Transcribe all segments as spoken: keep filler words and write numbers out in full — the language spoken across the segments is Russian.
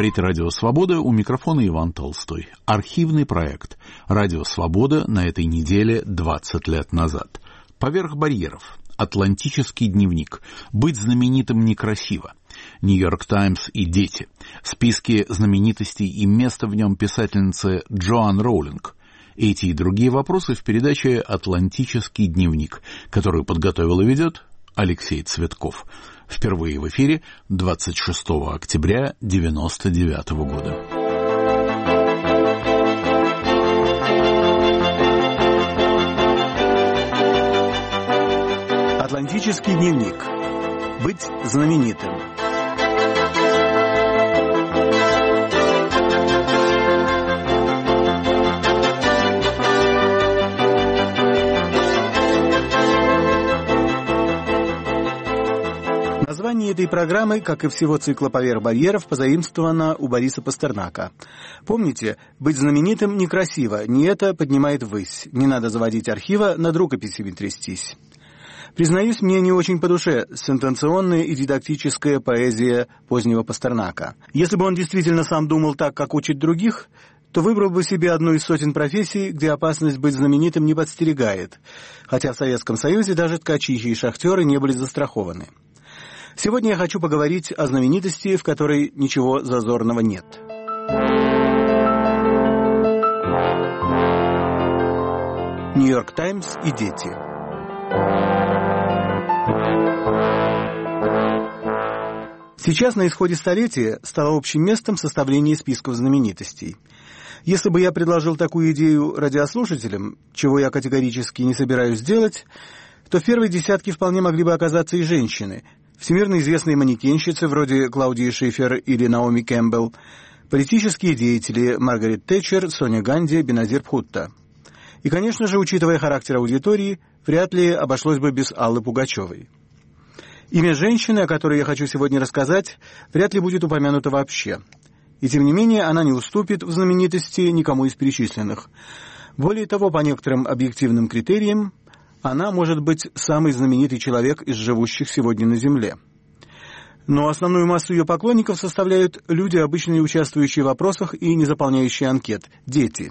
Говорит Радио Свобода, у микрофона Иван Толстой. Архивный проект Радио Свобода на этой неделе двадцать лет назад. Поверх барьеров. Атлантический дневник. Быть знаменитым некрасиво. Нью-Йорк Таймс и дети. Списки знаменитостей и место в нем писательницы Джоан Роулинг. Эти и другие вопросы в передаче «Атлантический дневник», которую подготовил и ведет Алексей Цветков. Впервые в эфире двадцать шестого октября девяносто девятого года. Атлантический дневник. Быть знаменитым. Название этой программы, как и всего цикла «Поверх барьеров», позаимствовано у Бориса Пастернака. Помните, быть знаменитым некрасиво, не это поднимает ввысь. Не надо заводить архива, над рукописями трястись. Признаюсь, мне не очень по душе сентенционная и дидактическая поэзия позднего Пастернака. Если бы он действительно сам думал так, как учит других, то выбрал бы себе одну из сотен профессий, где опасность быть знаменитым не подстерегает, хотя в Советском Союзе даже ткачихи и шахтеры не были застрахованы. Сегодня я хочу поговорить о знаменитости, в которой ничего зазорного нет. Нью-Йорк Таймс и дети. Сейчас, на исходе столетия, стало общим местом составление списков знаменитостей. Если бы я предложил такую идею радиослушателям, чего я категорически не собираюсь делать, то в первой десятке вполне могли бы оказаться и женщины, всемирно известные манекенщицы вроде Клаудии Шифер или Наоми Кэмпбелл, политические деятели Маргарет Тэтчер, Соня Ганди, Беназир Бхутто. И, конечно же, учитывая характер аудитории, вряд ли обошлось бы без Аллы Пугачевой. Имя женщины, о которой я хочу сегодня рассказать, вряд ли будет упомянуто вообще. И тем не менее, она не уступит в знаменитости никому из перечисленных. Более того, по некоторым объективным критериям, она может быть самый знаменитый человек из живущих сегодня на Земле. Но основную массу ее поклонников составляют люди, обычно не участвующие в вопросах и не заполняющие анкет – дети.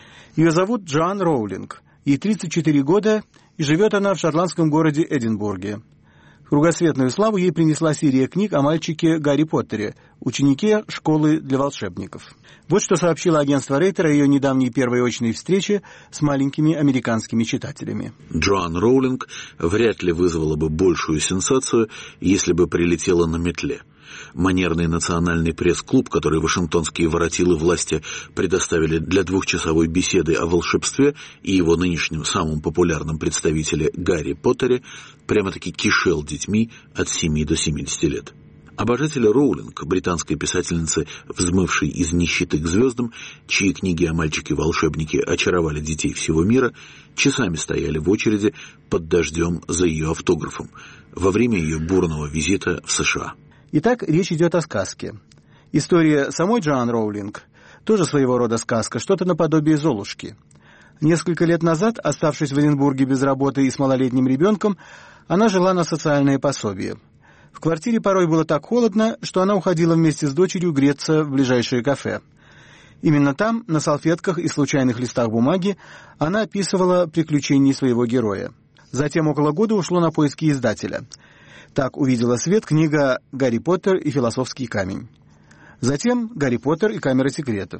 Ее зовут Джоан Роулинг, ей тридцать четыре года, и живет она в шотландском городе Эдинбурге. Кругосветную славу ей принесла серия книг о мальчике Гарри Поттере, ученике школы для волшебников. Вот что сообщило агентство Рейтер о ее недавней первой очной встрече с маленькими американскими читателями. Джоан Роулинг вряд ли вызвала бы большую сенсацию, если бы прилетела на метле. Манерный национальный пресс-клуб, который вашингтонские воротилы власти предоставили для двухчасовой беседы о волшебстве и его нынешнем самом популярном представителе Гарри Поттере, прямо-таки кишел детьми от семи до семидесяти лет. Обожатели Роулинг, британской писательницы, взмывшей из нищеты к звездам, чьи книги о мальчике-волшебнике очаровали детей всего мира, часами стояли в очереди под дождем за ее автографом во время ее бурного визита в США. Итак, речь идет о сказке. История самой Джоан Роулинг тоже своего рода сказка, что-то наподобие Золушки. Несколько лет назад, оставшись в Эдинбурге без работы и с малолетним ребенком, она жила на социальное пособие. В квартире порой было так холодно, что она уходила вместе с дочерью греться в ближайшее кафе. Именно там, на салфетках и случайных листах бумаги, она описывала приключения своего героя. Затем около года ушло на поиски издателя. Так увидела свет книга «Гарри Поттер и философский камень». Затем «Гарри Поттер и камера секретов».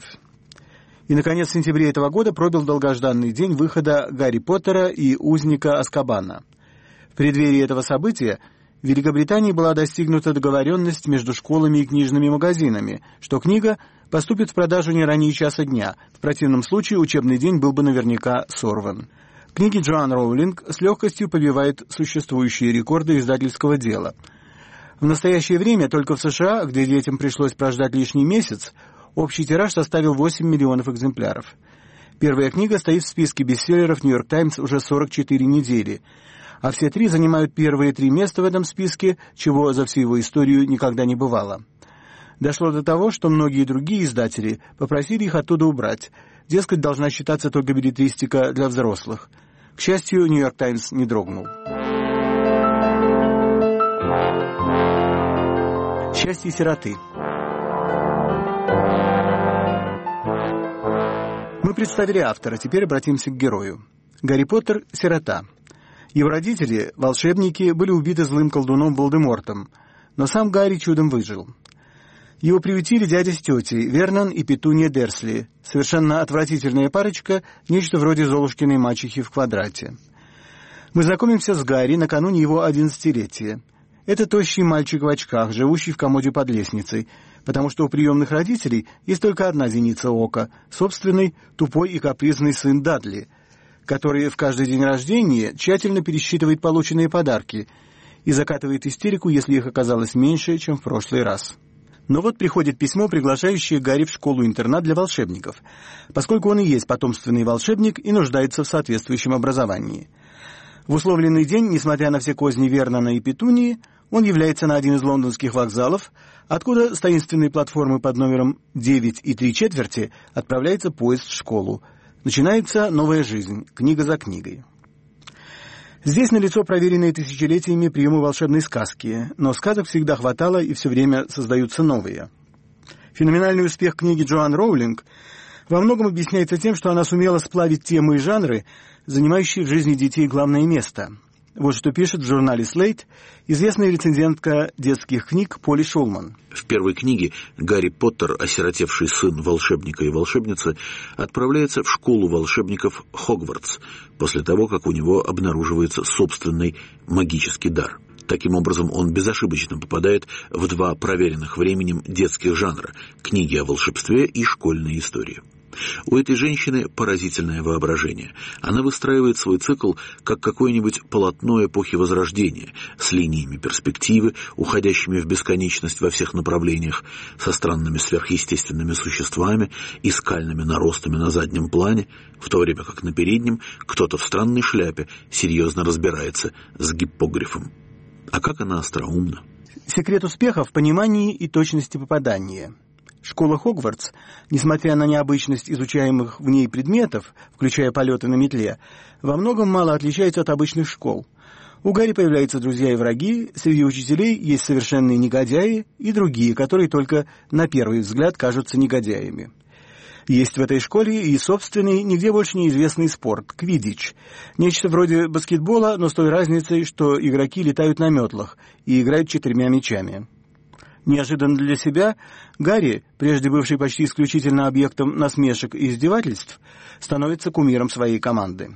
И, наконец, в сентябре этого года пробил долгожданный день выхода «Гарри Поттера и узника Азкабана». В преддверии этого события в Великобритании была достигнута договоренность между школами и книжными магазинами, что книга поступит в продажу не ранее часа дня, в противном случае учебный день был бы наверняка сорван. Книги Джоан Роулинг с легкостью побивают существующие рекорды издательского дела. В настоящее время только в США, где детям пришлось прождать лишний месяц, общий тираж составил восемь миллионов экземпляров. Первая книга стоит в списке бестселлеров «Нью-Йорк Таймс» уже сорок четыре недели, а все три занимают первые три места в этом списке, чего за всю его историю никогда не бывало. Дошло до того, что многие другие издатели попросили их оттуда убрать, дескать, должна считаться только беллетристика для взрослых. К счастью, «Нью-Йорк Таймс» не дрогнул. Счастье сироты. представили автора, теперь обратимся к герою. Гарри Поттер – сирота. Его родители, волшебники, были убиты злым колдуном Волдемортом, но сам Гарри чудом выжил. Его приютили дядя с тетей, Вернон и Петунья Дерсли, совершенно отвратительная парочка, нечто вроде Золушкиной мачехи в квадрате. Мы знакомимся с Гарри накануне его одиннадцатилетия. Это тощий мальчик в очках, живущий в комоде под лестницей, потому что у приемных родителей есть только одна зеница ока — собственный, тупой и капризный сын Дадли, который в каждый день рождения тщательно пересчитывает полученные подарки и закатывает истерику, если их оказалось меньше, чем в прошлый раз. Но вот приходит письмо, приглашающее Гарри в школу-интернат для волшебников, поскольку он и есть потомственный волшебник и нуждается в соответствующем образовании. В условленный день, несмотря на все козни Вернона и Петуньи, он является на один из лондонских вокзалов, откуда с таинственной платформы под номером девять и три четверти отправляется поезд в школу. Начинается новая жизнь, книга за книгой. Здесь налицо проверенные тысячелетиями приемы волшебной сказки, но сказок всегда хватало и все время создаются новые. Феноменальный успех книги Джоан Роулинг во многом объясняется тем, что она сумела сплавить темы и жанры, занимающие в жизни детей главное место. Вот что пишет в журнале Slate известная рецензентка детских книг Поли Шулман. В первой книге Гарри Поттер, осиротевший сын волшебника и волшебницы, отправляется в школу волшебников Хогвартс, после того, как у него обнаруживается собственный магический дар. Таким образом, он безошибочно попадает в два проверенных временем детских жанра – книги о волшебстве и школьные истории. У этой женщины поразительное воображение. Она выстраивает свой цикл как какое-нибудь полотно эпохи Возрождения, с линиями перспективы, уходящими в бесконечность во всех направлениях, со странными сверхъестественными существами и скальными наростами на заднем плане, в то время как на переднем кто-то в странной шляпе серьезно разбирается с гиппогрифом. А как она остроумна! Секрет успеха в понимании и точности попадания. Школа Хогвартс, несмотря на необычность изучаемых в ней предметов, включая полеты на метле, во многом мало отличается от обычных школ. У Гарри появляются друзья и враги, среди учителей есть совершенные негодяи и другие, которые только на первый взгляд кажутся негодяями. Есть в этой школе и собственный, нигде больше неизвестный спорт – квиддич. Нечто вроде баскетбола, но с той разницей, что игроки летают на метлах и играют четырьмя мячами. Неожиданно для себя, Гарри, прежде бывший почти исключительно объектом насмешек и издевательств, становится кумиром своей команды.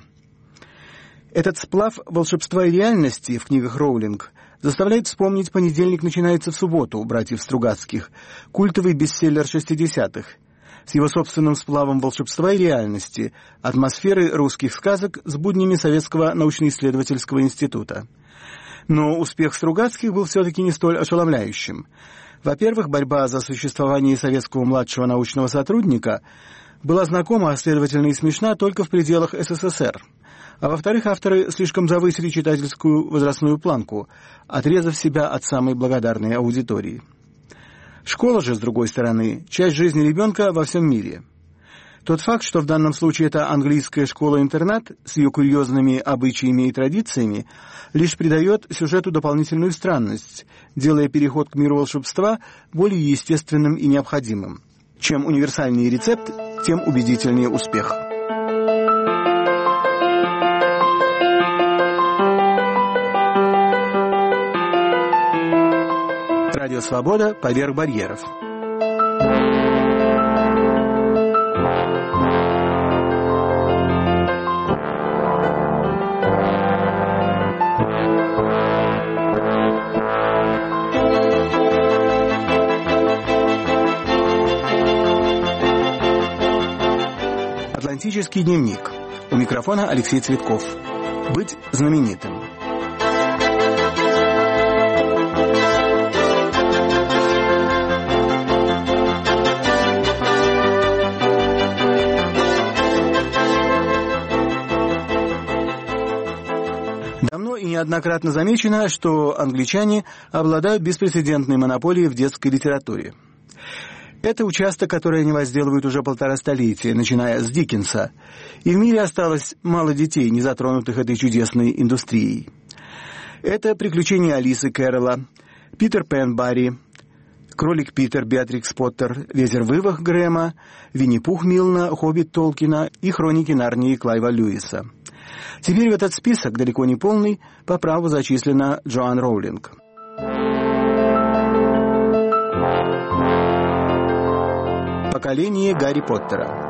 Этот сплав волшебства и реальности в книгах Роулинг заставляет вспомнить «Понедельник начинается в субботу» братьев Стругацких, культовый бестселлер шестидесятых, с его собственным сплавом волшебства и реальности, атмосферы русских сказок с буднями Советского научно-исследовательского института. Но успех Стругацких был все-таки не столь ошеломляющим. Во-первых, борьба за существование советского младшего научного сотрудника была знакома, а следовательно и смешна, только в пределах СССР. А во-вторых, авторы слишком завысили читательскую возрастную планку, отрезав себя от самой благодарной аудитории. Школа же, с другой стороны, часть жизни ребенка во всем мире. Тот факт, что в данном случае это английская школа-интернат с ее курьезными обычаями и традициями, лишь придает сюжету дополнительную странность, делая переход к миру волшебства более естественным и необходимым. Чем универсальнее рецепт, тем убедительнее успех. Радио «Свобода» поверх барьеров. Атлантический дневник. У микрофона Алексей Цветков. Быть знаменитым. Давно и неоднократно замечено, что англичане обладают беспрецедентной монополией в детской литературе. Это участок, который они возделывают уже полтора столетия, начиная с Диккенса. И в мире осталось мало детей, не затронутых этой чудесной индустрией. Это «Приключения Алисы Кэрролла», «Питер Пен Барри», Кролик Питер, Беатрикс Поттер, Везер Вывах Грэма, Винни-Пух Милна, Хоббит Толкина и Хроники Нарнии Клайва Льюиса. Теперь в этот список, далеко не полный, по праву зачислена Джоан Роулинг. Поколение Гарри Поттера.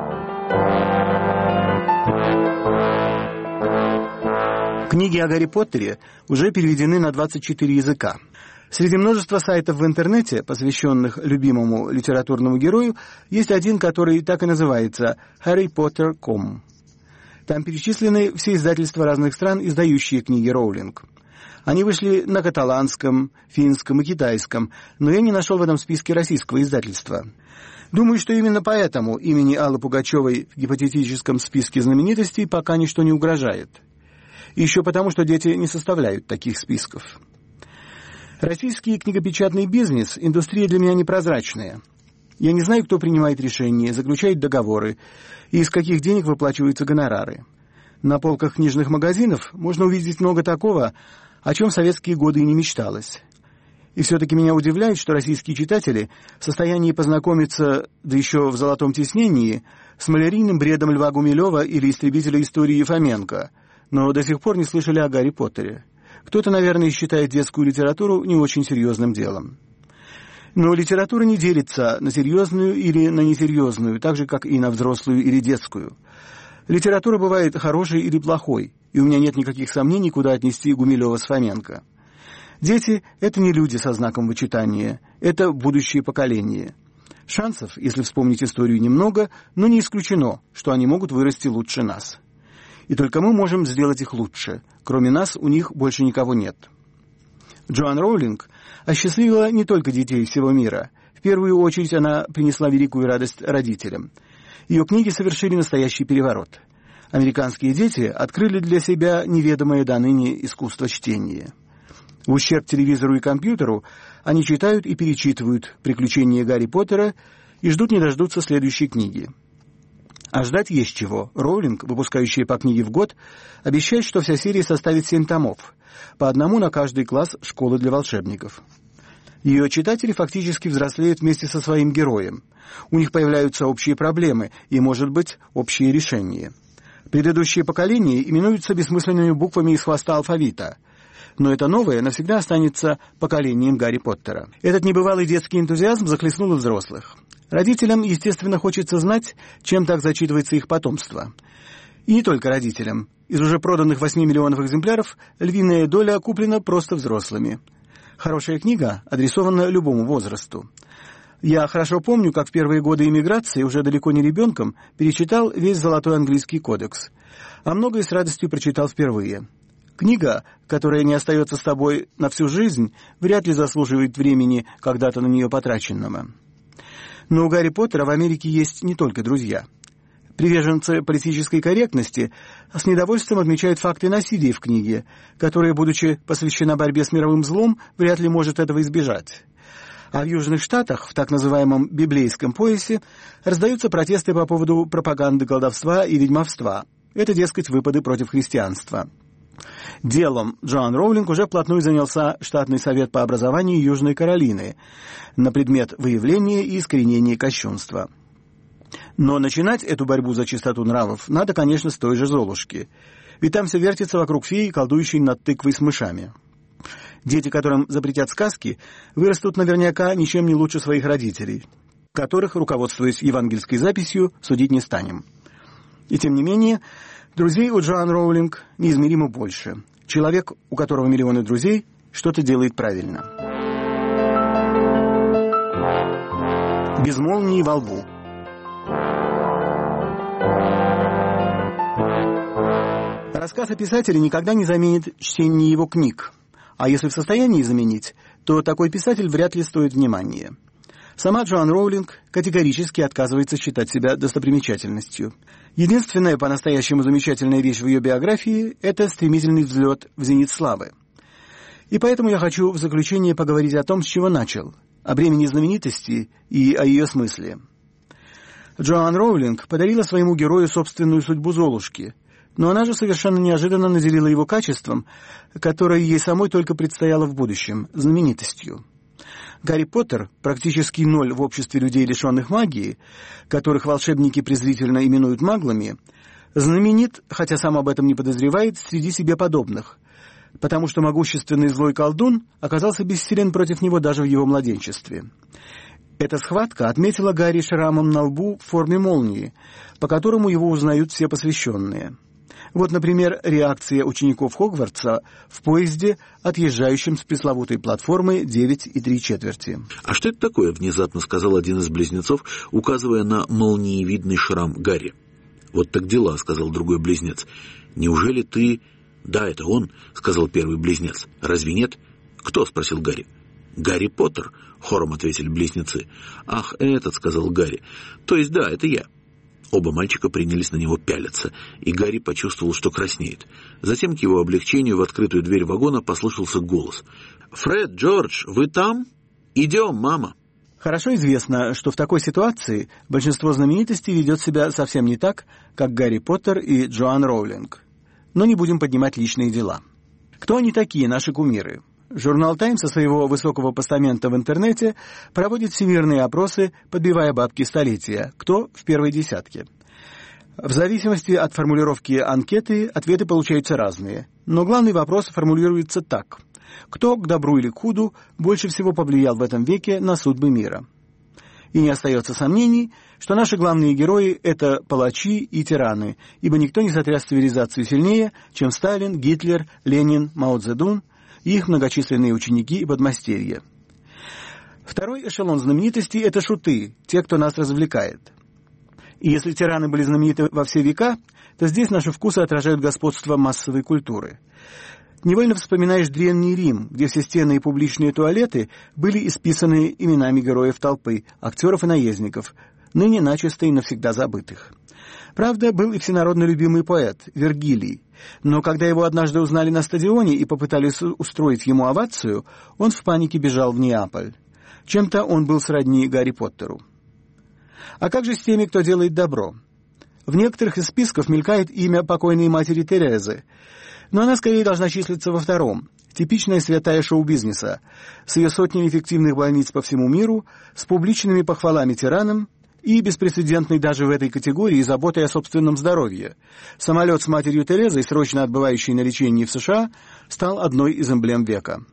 Книги о Гарри Поттере уже переведены на двадцать четыре языка. Среди множества сайтов в интернете, посвященных любимому литературному герою, есть один, который так и называется харри поттер точка ком. Там перечислены все издательства разных стран, издающие книги Роулинг. Они вышли на каталанском, финском и китайском, но я не нашел в этом списке российского издательства. Думаю, что именно поэтому имени Аллы Пугачевой в гипотетическом списке знаменитостей пока ничто не угрожает. И еще потому, что дети не составляют таких списков. Российский книгопечатный бизнес – индустрия для меня непрозрачная. Я не знаю, кто принимает решения, заключает договоры и из каких денег выплачиваются гонорары. На полках книжных магазинов можно увидеть много такого, о чем в советские годы и не мечталось. И все-таки меня удивляет, что российские читатели в состоянии познакомиться, да еще в золотом тиснении, с малярийным бредом Льва Гумилева или истребителя истории Ефименко, но до сих пор не слышали о Гарри Поттере. Кто-то, наверное, считает детскую литературу не очень серьезным делом. Но литература не делится на серьезную или на несерьезную, так же, как и на взрослую или детскую. Литература бывает хорошей или плохой, и у меня нет никаких сомнений, куда отнести Гумилева с Фоменко. Дети – это не люди со знаком вычитания, это будущее поколение. Шансов, если вспомнить историю, немного, но не исключено, что они могут вырасти лучше нас. И только мы можем сделать их лучше. Кроме нас, у них больше никого нет. Джоан Роулинг осчастливила не только детей всего мира. В первую очередь она принесла великую радость родителям. Ее книги совершили настоящий переворот. Американские дети открыли для себя неведомое до ныне искусство чтения. В ущерб телевизору и компьютеру они читают и перечитывают «Приключения Гарри Поттера» и ждут не дождутся следующей книги. А ждать есть чего. Роулинг, выпускающая по книге в год, обещает, что вся серия составит семь томов, по одному на каждый класс школы для волшебников. Ее читатели фактически взрослеют вместе со своим героем. У них появляются общие проблемы и, может быть, общие решения. Предыдущие поколения именуются бессмысленными буквами из хвоста алфавита. Но это новое навсегда останется поколением Гарри Поттера. Этот небывалый детский энтузиазм захлестнул и взрослых. Родителям, естественно, хочется знать, чем так зачитывается их потомство. И не только родителям. Из уже проданных восьми миллионов экземпляров львиная доля куплена просто взрослыми. Хорошая книга адресована любому возрасту. Я хорошо помню, как в первые годы эмиграции, уже далеко не ребенком, перечитал весь Золотой английский кодекс. А многое с радостью прочитал впервые. Книга, которая не остается с тобой на всю жизнь, вряд ли заслуживает времени, когда-то на нее потраченного. Но у Гарри Поттера в Америке есть не только друзья. Приверженцы политической корректности с недовольством отмечают факты насилия в книге, которая, будучи посвящена борьбе с мировым злом, вряд ли может этого избежать. А в Южных Штатах, в так называемом библейском поясе, раздаются протесты по поводу пропаганды колдовства и ведьмовства. Это, дескать, выпады против христианства. Делом Джоан Роулинг уже вплотную занялся штатный совет по образованию Южной Каролины на предмет выявления и искоренения кощунства. Но начинать эту борьбу за чистоту нравов надо, конечно, с той же Золушки. Ведь там все вертится вокруг феи, колдующей над тыквой с мышами. Дети, которым запретят сказки, вырастут наверняка ничем не лучше своих родителей, которых, руководствуясь евангельской записью, судить не станем. И тем не менее, друзей у Джоан Роулинг неизмеримо больше. Человек, у которого миллионы друзей, что-то делает правильно. Без молнии во лбу. Рассказ о писателе никогда не заменит чтение его книг. А если в состоянии заменить, то такой писатель вряд ли стоит внимания. Сама Джоан Роулинг категорически отказывается считать себя достопримечательностью. Единственная по-настоящему замечательная вещь в ее биографии – это стремительный взлет в зенит славы. И поэтому я хочу в заключение поговорить о том, с чего начал, о бремени знаменитости и о ее смысле. Джоан Роулинг подарила своему герою собственную судьбу Золушки, но она же совершенно неожиданно наделила его качеством, которое ей самой только предстояло в будущем – знаменитостью. Гарри Поттер, практически ноль в обществе людей, лишенных магии, которых волшебники презрительно именуют маглами, знаменит, хотя сам об этом не подозревает, среди себе подобных, потому что могущественный злой колдун оказался бессилен против него даже в его младенчестве. Эта схватка отметила Гарри шрамом на лбу в форме молнии, по которому его узнают все посвященные. Вот, например, реакция учеников Хогвартса в поезде, отъезжающем с пресловутой платформы девять и три четверти. «А что это такое?» — внезапно сказал один из близнецов, указывая на молниевидный шрам Гарри. «Вот так дела», — сказал другой близнец. «Неужели ты...» «Да, это он», — сказал первый близнец. «Разве нет?» «Кто?» — спросил Гарри. «Гарри Поттер», — хором ответили близнецы. «Ах, этот», — сказал Гарри. «То есть да, это я». Оба мальчика принялись на него пялиться, и Гарри почувствовал, что краснеет. Затем к его облегчению в открытую дверь вагона послышался голос. «Фред, Джордж, вы там? Идем, мама!» Хорошо известно, что в такой ситуации большинство знаменитостей ведет себя совсем не так, как Гарри Поттер и Джоан Роулинг. Но не будем поднимать личные дела. Кто они такие, наши кумиры? Журнал «Таймс» со своего высокого постамента в интернете проводит всемирные опросы, подбивая бабки столетия, кто в первой десятке. В зависимости от формулировки анкеты ответы получаются разные, но главный вопрос формулируется так. Кто, к добру или к худу, больше всего повлиял в этом веке на судьбы мира? И не остается сомнений, что наши главные герои – это палачи и тираны, ибо никто не сотряс цивилизацию сильнее, чем Сталин, Гитлер, Ленин, Мао Цзэдун и их многочисленные ученики и подмастерья. Второй эшелон знаменитостей – это шуты, те, кто нас развлекает. И если тираны были знамениты во все века, то здесь наши вкусы отражают господство массовой культуры. Невольно вспоминаешь Древний Рим, где все стены и публичные туалеты были исписаны именами героев толпы, актеров и наездников, ныне начисто и навсегда забытых. Правда, был и всенародно любимый поэт Вергилий, но когда его однажды узнали на стадионе и попытались устроить ему овацию, он в панике бежал в Неаполь. Чем-то он был сродни Гарри Поттеру. А как же с теми, кто делает добро? В некоторых из списков мелькает имя покойной матери Терезы, но она скорее должна числиться во втором. Типичная святая шоу-бизнеса, с ее сотнями фиктивных больниц по всему миру, с публичными похвалами тиранам и беспрецедентной даже в этой категории заботой о собственном здоровье. Самолет с матерью Терезой, срочно отбывающий на лечении в США, стал одной из эмблем века.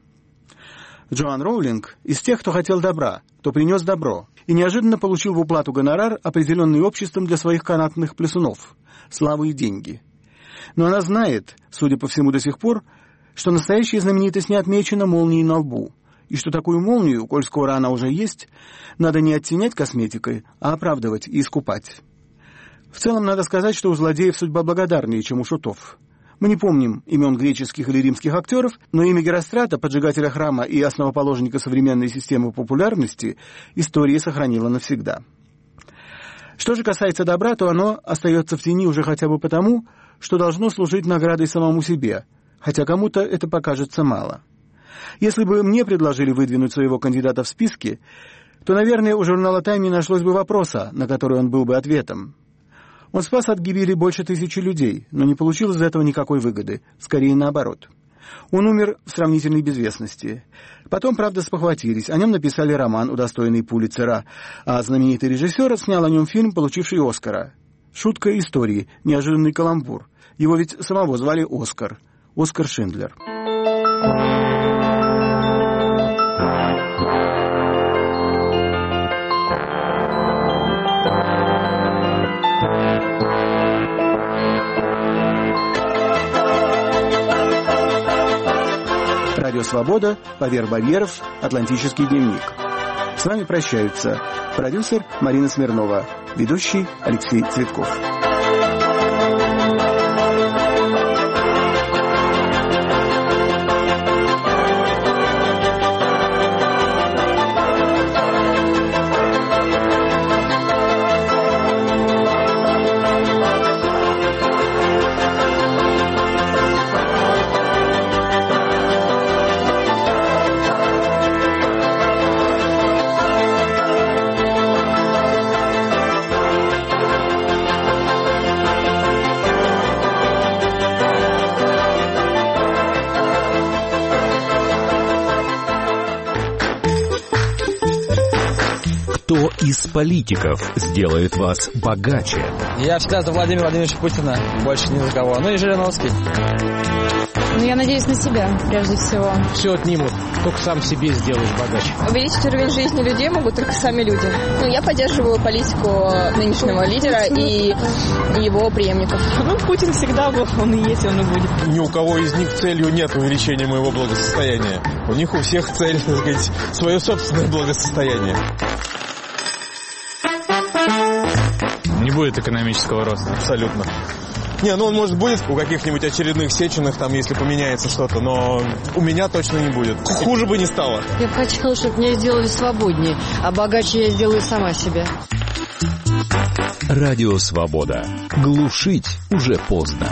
Джоан Роулинг из тех, кто хотел добра, кто принес добро, и неожиданно получил в уплату гонорар, определенный обществом для своих канатных плесунов, славу и деньги. Но она знает, судя по всему до сих пор, что настоящая знаменитость не отмечена молнией на лбу, и что такую молнию, коль скоро она уже есть, надо не оттенять косметикой, а оправдывать и искупать. В целом надо сказать, что у злодеев судьба благодарнее, чем у шутов. Мы не помним имен греческих или римских актеров, но имя Герострата, поджигателя храма и основоположника современной системы популярности, история сохранила навсегда. Что же касается добра, то оно остается в тени уже хотя бы потому, что должно служить наградой самому себе, хотя кому-то это покажется мало. Если бы мне предложили выдвинуть своего кандидата в списке, то, наверное, у журнала «Тайм» не нашлось бы вопроса, на который он был бы ответом. Он спас от гибели больше тысячи людей, но не получил из этого никакой выгоды, скорее наоборот. Он умер в сравнительной безвестности. Потом, правда, спохватились, о нем написали роман, удостоенный Пулитцера, а знаменитый режиссер снял о нем фильм, получивший Оскара. Шутка истории, неожиданный каламбур. Его ведь самого звали Оскар. Оскар Шиндлер. Радио «Свобода», «Поверх барьеров», «Атлантический дневник». С вами прощаются продюсер Марина Смирнова, ведущий Алексей Цветков. Кто из политиков сделает вас богаче? Я всегда за Владимира Владимировича Путина, больше ни за кого. Ну и Жириновский. Ну, я надеюсь на себя, прежде всего. Все отнимут, только сам себе сделаешь богаче. Увеличить уровень жизни людей могут только сами люди. Ну, я поддерживаю политику нынешнего лидера и его преемников. Ну, Путин всегда был, он и есть, он и будет. Ни у кого из них целью нет увеличения моего благосостояния. У них у всех цель, так сказать, свое собственное благосостояние. Не будет экономического роста. Абсолютно. Не, ну он, может, будет у каких-нибудь очередных Сеченых, там, если поменяется что-то, но у меня точно не будет. Хуже бы не стало. Я бы хотела, чтобы меня сделали свободнее, а богаче я сделаю сама себя. Радио «Свобода». Глушить уже поздно.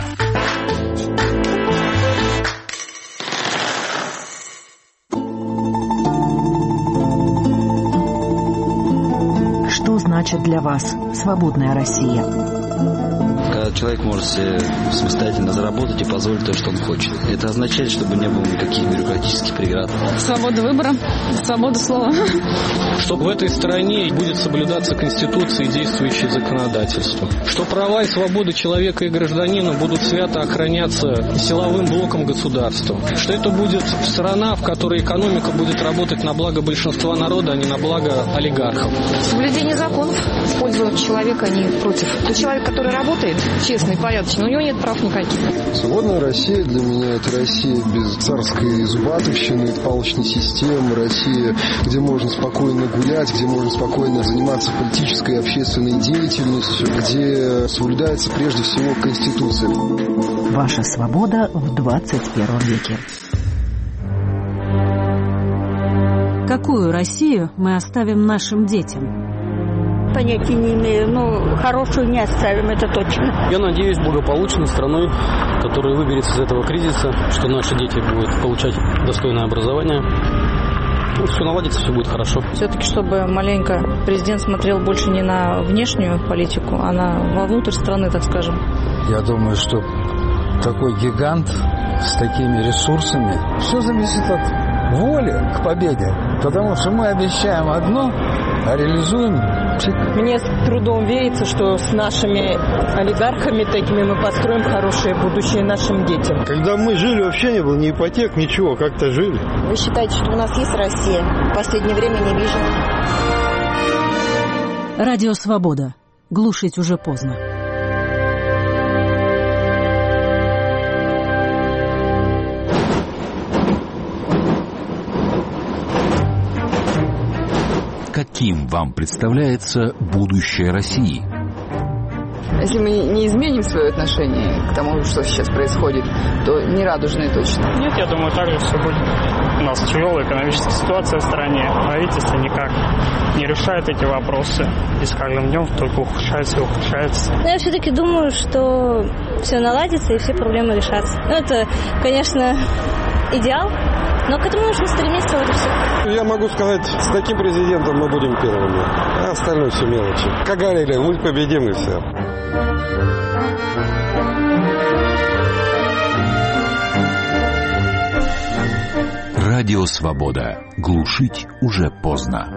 Что значит для вас свободная Россия? Когда человек может себе самостоятельно заработать и позволить то, что он хочет. Это означает, чтобы не было никаких бюрократических преград. Свобода выбора, свобода слова. Чтобы в этой стране будет соблюдаться Конституция и действующее законодательство. Что права и свободы человека и гражданина будут свято охраняться силовым блоком государства. Что это будет страна, в которой экономика будет работать на благо большинства народа, а не на благо олигархов. Соблюдение законов в пользу человека, а не против. Человек, который работает честно и порядочно, у него нет прав никаких. Свободная Россия для меня — это Россия без царской зубатовщины, палочной системы, Россия, где можно спокойно гулять, где можно спокойно заниматься политической и общественной деятельностью, где соблюдается прежде всего Конституция. Ваша свобода в двадцать первом веке. Какую Россию мы оставим нашим детям? Понятия не имею, но хорошую не оставим, это точно. Я надеюсь благополучной страной, которая выберется из этого кризиса, что наши дети будут получать достойное образование. Ну, все наладится, все будет хорошо. Все-таки, чтобы маленько президент смотрел больше не на внешнюю политику, а на вовнутрь страны, так скажем. Я думаю, что такой гигант с такими ресурсами, все зависит от воли к победе. Потому что мы обещаем одно, а реализуем. Мне с трудом верится, что с нашими олигархами такими мы построим хорошее будущее нашим детям. Когда мы жили, вообще не было ни ипотек, ничего, как-то жили. Вы считаете, что у нас есть Россия? В последнее время не вижу. Радио «Свобода». Глушить уже поздно. Каким вам представляется будущее России? Если мы не изменим свое отношение к тому, что сейчас происходит, то не радужное точно. Нет, я думаю, так же все будет. У нас тяжелая экономическая ситуация в стране. Правительство никак не решает эти вопросы. И с каждым днем только ухудшается и ухудшается. Но я все-таки думаю, что все наладится и все проблемы решатся. Ну, это, конечно, идеал. Но к этому нужно стремиться, вот и все. Я могу сказать, с таким президентом мы будем первыми, а остальное все мелочи. Как говорили, мы победим и все. Радио «Свобода». Глушить уже поздно.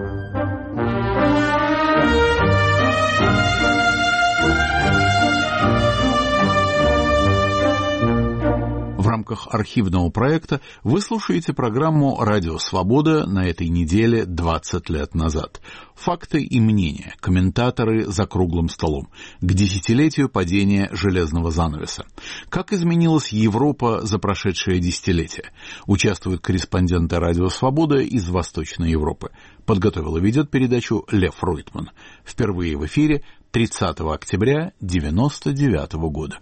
В рамках архивного проекта вы слушаете программу «Радио Свобода» на этой неделе двадцать лет назад. Факты и мнения, комментаторы за круглым столом к десятилетию падения железного занавеса. Как изменилась Европа за прошедшее десятилетие? Участвуют корреспонденты «Радио Свобода» из Восточной Европы. Подготовил и ведет передачу Лев Ройтман. Впервые в эфире тридцатого октября девяносто девятого года.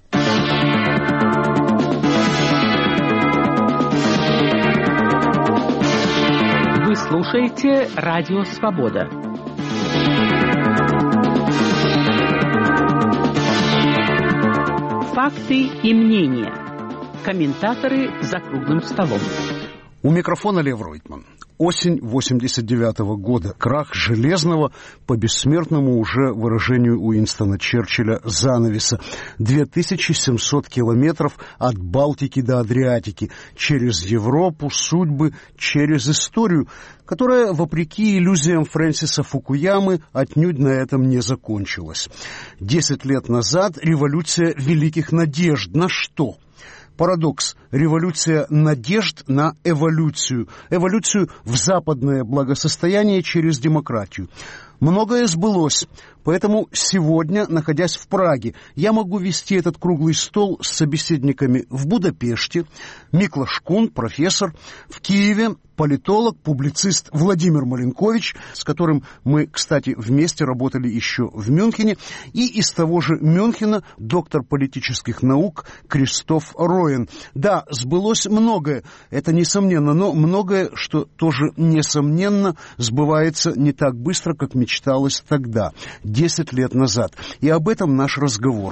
Вы слушаете «Радио Свобода». Факты и мнения. Комментаторы за круглым столом. У микрофона Лев Ройтман. Осень восемьдесят девятого года. Крах железного, по бессмертному уже выражению Уинстона Черчилля, занавеса. две тысячи семьсот километров от Балтики до Адриатики. Через Европу, судьбы, через историю, которая, вопреки иллюзиям Фрэнсиса Фукуямы, отнюдь на этом не закончилась. Десять лет назад революция великих надежд. На что? Парадокс. Революция надежд на эволюцию. Эволюцию в западное благосостояние через демократию. Многое сбылось, поэтому сегодня, находясь в Праге, я могу вести этот круглый стол с собеседниками в Будапеште, Миклаш Кун, профессор, в Киеве, политолог, публицист Владимир Маленкович, с которым мы, кстати, вместе работали еще в Мюнхене, и из того же Мюнхена доктор политических наук Кристоф Роен. Да, сбылось многое, это несомненно, но многое, что тоже несомненно, сбывается не так быстро, как мечталось тогда, десять лет назад. И об этом наш разговор.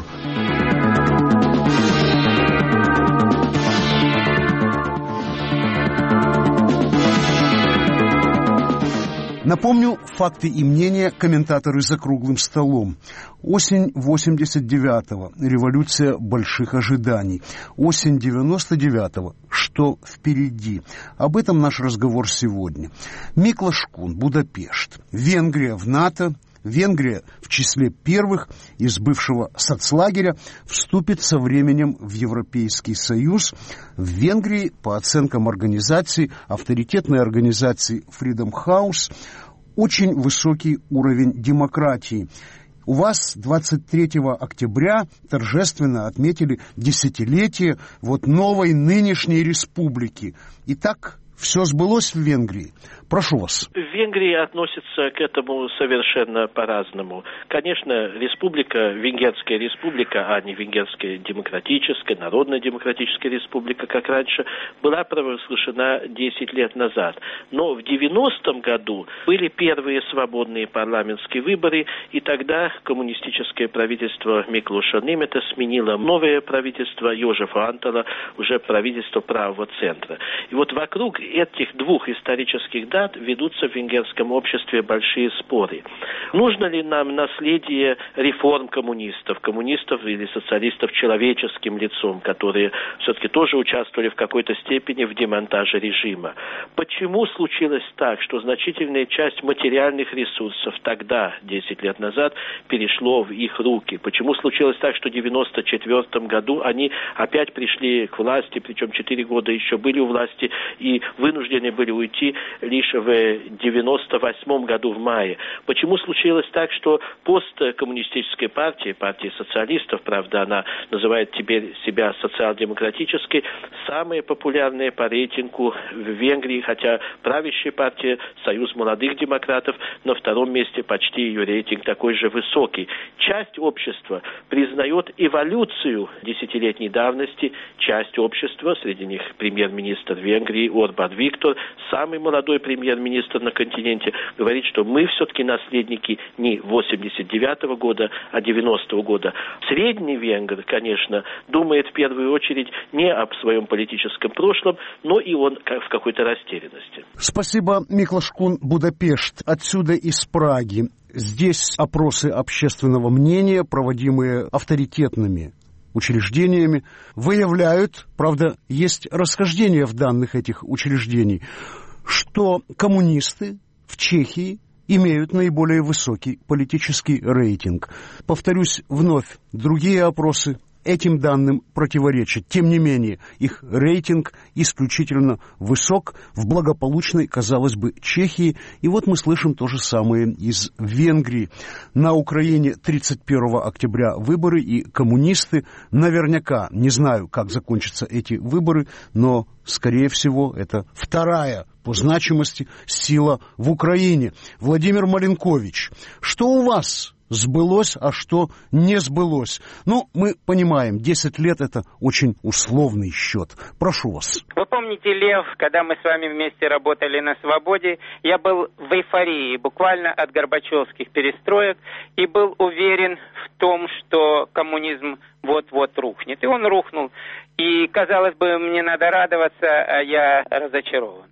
Напомню, факты и мнения комментаторы за круглым столом. Осень восемьдесят девятого. Революция больших ожиданий. Осень девяносто девятого. Что впереди? Об этом наш разговор сегодня. Миклаш Кун, Будапешт. Венгрия в НАТО. Венгрия в числе первых из бывшего соцлагеря вступит со временем в Европейский Союз. В Венгрии, по оценкам организации, авторитетной организации Freedom House, очень высокий уровень демократии. У вас двадцать третьего октября торжественно отметили десятилетие вот новой нынешней республики. Итак, все сбылось в Венгрии? Прошу вас. В Венгрии относятся к этому совершенно по-разному. Конечно, республика, Венгерская республика, а не Венгерская демократическая, народно-демократическая республика, как раньше, была провозглашена десять лет назад. Но в девяностом году были первые свободные парламентские выборы, и тогда коммунистическое правительство Миклоша Немета сменило новое правительство Йожефа Антала, уже правительство правого центра. И вот вокруг этих двух исторических дат ведутся в венгерском обществе большие споры. Нужно ли нам наследие реформ коммунистов, коммунистов или социалистов человеческим лицом, которые все-таки тоже участвовали в какой-то степени в демонтаже режима? Почему случилось так, что значительная часть материальных ресурсов тогда, десять лет назад, перешло в их руки? Почему случилось так, что в девяносто четвёртом году они опять пришли к власти, причем четыре года еще были у власти, и вынуждены были уйти лишь в девяносто восьмом году в мае. Почему случилось так, что посткоммунистическая партия, партия социалистов, правда, она называет теперь себя социал-демократической, самая популярная по рейтингу в Венгрии, хотя правящая партия Союз молодых демократов на втором месте, почти ее рейтинг такой же высокий. Часть общества признает эволюцию десятилетней давности, часть общества, среди них премьер-министр Венгрии Орбан Виктор, самый молодой премьер-министр на континенте, говорит, что мы все-таки наследники не восемьдесят девятого года, а девяностого года. Средний венгр, конечно, думает в первую очередь не об своем политическом прошлом, но и он в какой-то растерянности. Спасибо, Миклаш Кун, Будапешт. Отсюда из Праги. Здесь опросы общественного мнения, проводимые авторитетными учреждениями, выявляют, правда, есть расхождения в данных этих учреждений, что коммунисты в Чехии имеют наиболее высокий политический рейтинг. Повторюсь вновь, другие опросы этим данным противоречат. Тем не менее, их рейтинг исключительно высок в благополучной, казалось бы, Чехии. И вот мы слышим то же самое из Венгрии. На Украине тридцать первого октября выборы, и коммунисты наверняка, не знаю, как закончатся эти выборы, но, скорее всего, это вторая по значимости сила в Украине. Владимир Маленкович, что у вас сбылось, а что не сбылось? Ну, мы понимаем, десять лет — это очень условный счет. Прошу вас. Вы помните, Лев, когда мы с вами вместе работали на «Свободе», я был в эйфории буквально от горбачевских перестроек и был уверен в том, что коммунизм вот-вот рухнет. И он рухнул. И, казалось бы, мне надо радоваться, а я разочарован.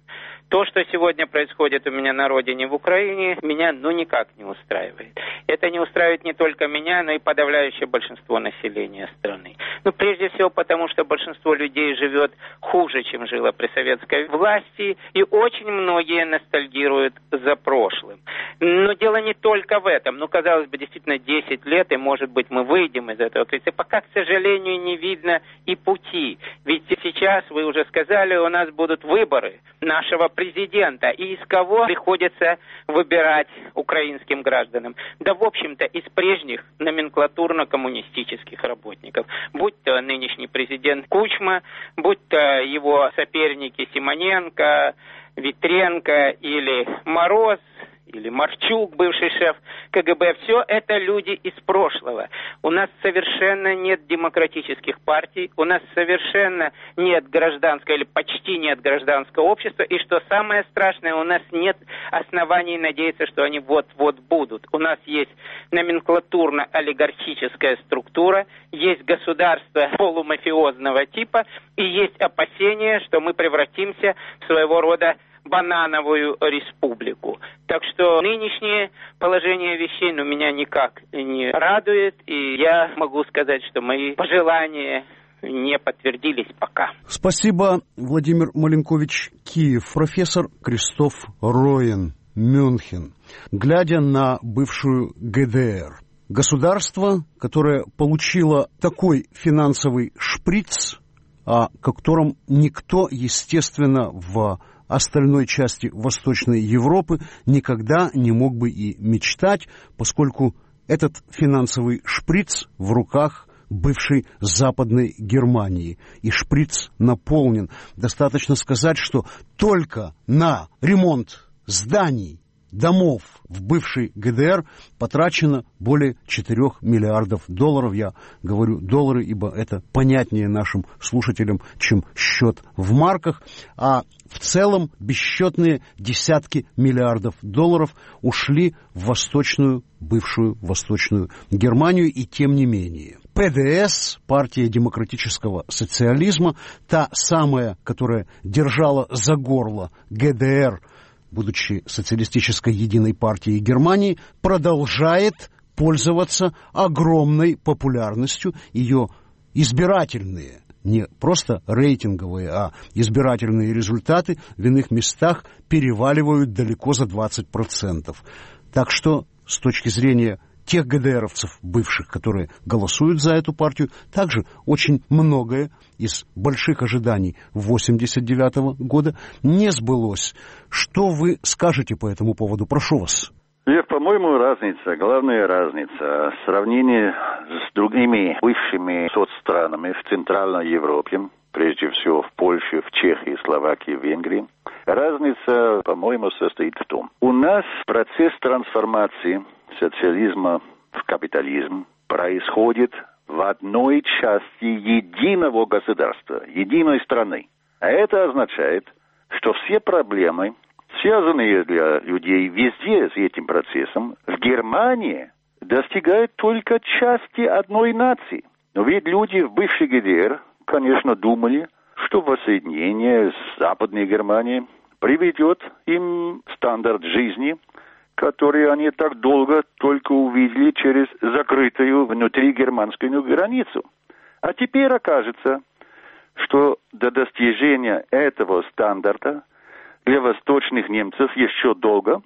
То, что сегодня происходит у меня на родине, в Украине, меня ну никак не устраивает. Это не устраивает не только меня, но и подавляющее большинство населения страны. Ну, прежде всего потому, что большинство людей живет хуже, чем жило при советской власти, и очень многие ностальгируют за прошлым. Но дело не только в этом. Ну, казалось бы, действительно десять лет, и, может быть, мы выйдем из этого кризиса. Пока, к сожалению, не видно и пути. Ведь сейчас, вы уже сказали, у нас будут выборы нашего президента. И из кого приходится выбирать украинским гражданам? Да, в общем-то, из прежних номенклатурно-коммунистических работников. Будь то нынешний президент Кучма, будь то его соперники Симоненко, Витренко или Мороз, или Марчук, бывший шеф КГБ, все это люди из прошлого. У нас совершенно нет демократических партий, у нас совершенно нет гражданского или почти нет гражданского общества, и что самое страшное, у нас нет оснований надеяться, что они вот-вот будут. У нас есть номенклатурно-олигархическая структура, есть государство полумафиозного типа, и есть опасения, что мы превратимся в своего рода банановую республику. Так что нынешнее положение вещей ну, меня никак не радует, и я могу сказать, что мои пожелания не подтвердились пока. Спасибо, Владимир Маленкович, Киев. Профессор Кристоф Роен, Мюнхен. Глядя на бывшую ГДР, государство, которое получило такой финансовый шприц, о котором никто, естественно, в остальной части Восточной Европы никогда не мог бы и мечтать, поскольку этот финансовый шприц в руках бывшей Западной Германии. И шприц наполнен. Достаточно сказать, что только на ремонт зданий, домов в бывшей ГДР потрачено более четырёх миллиардов долларов. Я говорю доллары, ибо это понятнее нашим слушателям, чем счет в марках. А в целом бесчетные десятки миллиардов долларов ушли в восточную, бывшую Восточную Германию. И тем не менее, ПДС, партия демократического социализма, та самая, которая держала за горло ГДР, будучи социалистической единой партией Германии, продолжает пользоваться огромной популярностью. Ее избирательные, не просто рейтинговые, а избирательные результаты в иных местах переваливают далеко за двадцать процентов. Так что с точки зрения тех ГДРовцев бывших, которые голосуют за эту партию, также очень многое из больших ожиданий восемьдесят девятого года не сбылось. Что вы скажете по этому поводу? Прошу вас. Лев, по-моему, разница, главная разница в сравнении с другими бывшими соцстранами в Центральной Европе, прежде всего в Польше, в Чехии, Словакии, Венгрии. Разница, по-моему, состоит в том, у нас процесс трансформации социализма в капитализм происходит в одной части единого государства, единой страны. А это означает, что все проблемы, связанные для людей везде с этим процессом, в Германии достигают только части одной нации. Но ведь люди в бывшей ГДР, конечно, думали, что воссоединение с Западной Германией приведет им стандарт жизни, которые они так долго только увидели через закрытую внутригерманскую границу. А теперь окажется, что до достижения этого стандарта для восточных немцев еще долго,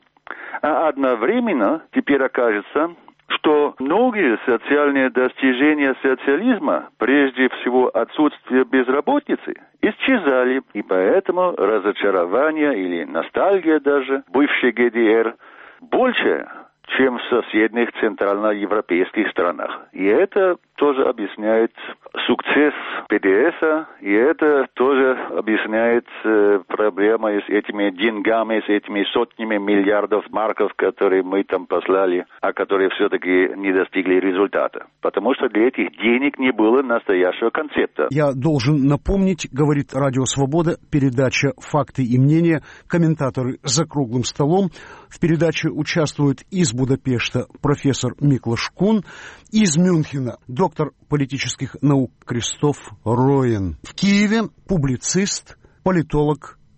а одновременно теперь окажется, что многие социальные достижения социализма, прежде всего отсутствие безработицы, исчезали, и поэтому разочарование или ностальгия даже бывшей ГДР больше, чем в соседних центральноевропейских странах. И это тоже объясняет сукцесс ПДСа, и это тоже объясняет э, проблемы с этими деньгами, с этими сотнями миллиардов марков, которые мы там послали, а которые все-таки не достигли результата. Потому что для этих денег не было настоящего концепта. Я должен напомнить, говорит Радио Свобода, передача «Факты и мнения», комментаторы за круглым столом. В передаче участвуют из Будапешта профессор Миклош Кун, из Мюнхена доктор политических наук Кристоф Роен, в Киеве публицист, политолог